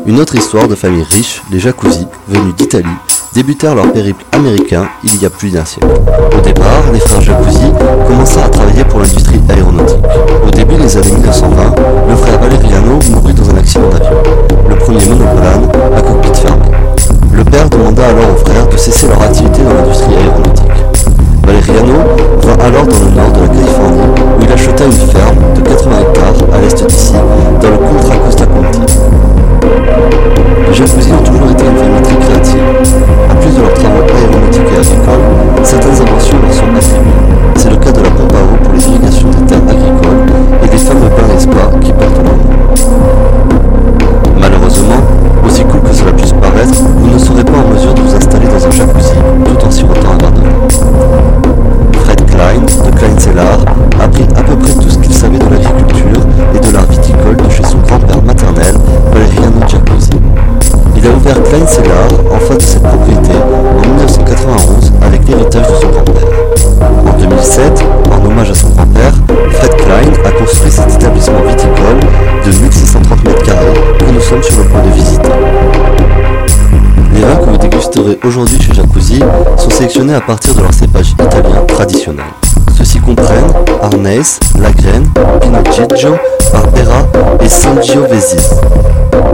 Une autre histoire de famille riche, les Jacuzzi, venus d'Italie, débutèrent leur périple américain il y a plus d'un siècle. Au départ, les frères Jacuzzi commencèrent à travailler pour l'industrie aéronautique. Au début des années 1920, le frère Valeriano mourut dans un accident d'avion. Le premier monoplane à cockpit fermé. Le père demanda alors aux frères de cesser leur activité dans l'industrie aéronautique. Valeriano vint alors dans le nord de la Californie où il acheta une ferme de 80 hectares à l'est d'ici, dans le Contra Costa County. Les Jacuzzi ont toujours été une famille très créative. En plus de leurs travaux aéronautiques et agricoles, certaines inventions leur sont attribuées. C'est le cas de la pompe à eau pour les irrigations des terres agricoles et des fameux bains et spas qui portent leur nom. Malheureusement, aussi cool que cela puisse paraître, vous ne serez pas en mesure de vous installer dans un jacuzzi tout en sirotant un verre de vin. Fred Klein, de Klein Cellar, apprit à peu près tout ce qu'il savait de l'agriculture et de l'art viticole de chez son grand-père maternel, Valeriano Jacuzzi. Il a ouvert Klein Cellar en face de cette propriété en 1991 avec l'héritage de son grand-père. En 2007, en hommage à son grand-père, Fred Klein a construit cet établissement viticole de 1630 m² que nous sommes sur le point de visiter. Les vins que vous dégusterez aujourd'hui chez Jacuzzi sont sélectionnés à partir de leur cépage italien traditionnel. Ceux-ci comprennent Arneis, Lagreine, Pinot Grigio, Barbera et Sangiovese.